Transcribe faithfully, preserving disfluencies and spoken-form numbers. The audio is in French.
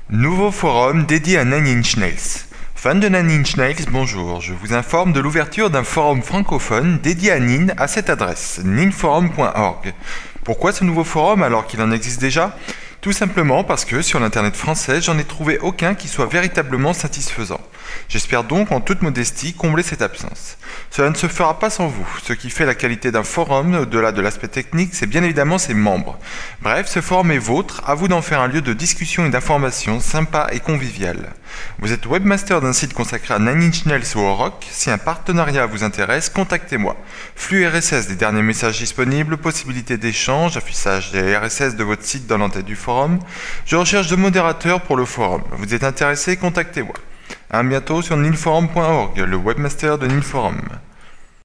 Nouveau forum dédié à Nine Inch Nails. Fans de Nine Inch Nails, bonjour, je vous informe de l'ouverture d'un forum francophone dédié à Nine à cette adresse, nineforum point org. Pourquoi ce nouveau forum alors qu'il en existe déjà ? Tout simplement parce que sur l'internet français, j'en ai trouvé aucun qui soit véritablement satisfaisant. J'espère donc en toute modestie combler cette absence. Cela ne se fera pas sans vous. Ce qui fait la qualité d'un forum, au-delà de l'aspect technique, c'est bien évidemment ses membres. Bref, ce forum est vôtre, à vous d'en faire un lieu de discussion et d'information sympa et convivial. Vous êtes webmaster d'un site consacré à Nine Inch Nails ou au rock. Si un partenariat vous intéresse, contactez-moi. Flux R S S des derniers messages disponibles, possibilité d'échange, affichage des R S S de votre site dans l'entête du forum. Je recherche de modérateurs pour le forum. Vous êtes intéressé, contactez-moi. À bientôt sur nineforum point org, le webmaster de Nineforum.